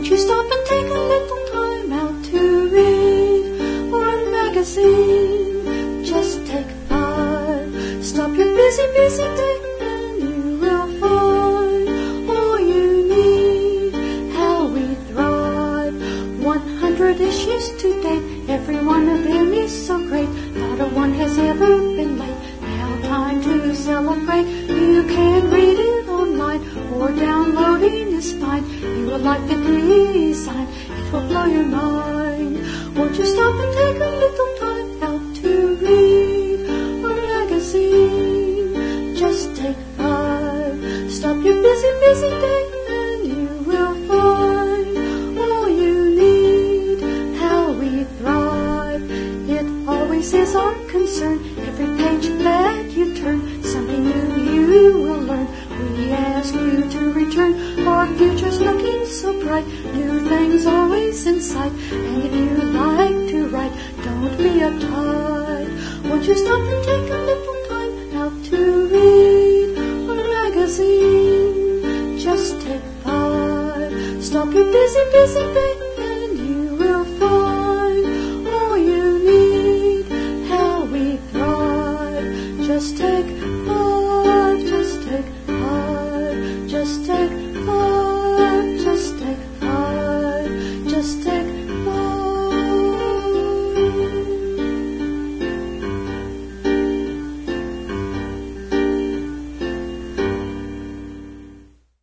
Won't you stop and take a little time out to read our magazine? Just take 5. Stop your busy, busy day and you will find all you need. How we thrive. 100 issues to date. Every one of them is so great. Not a one has ever been late. Now time to celebrate. You can read it online or downloading is fine. You will like the design. It will blow your mind. Won't you stop and take a little time out to read our magazine? Just take 5. Stop your busy, busy day and you will find all you need. How we thrive. It always is our concern. Every page that you turn, something new you will learn. We ask you to return. Our future's looking so bright. New things always in sight. And if you like to write, don't be uptight. Won't you stop and take a little time out to read our magazine? Just take 5. Stop your busy, busy day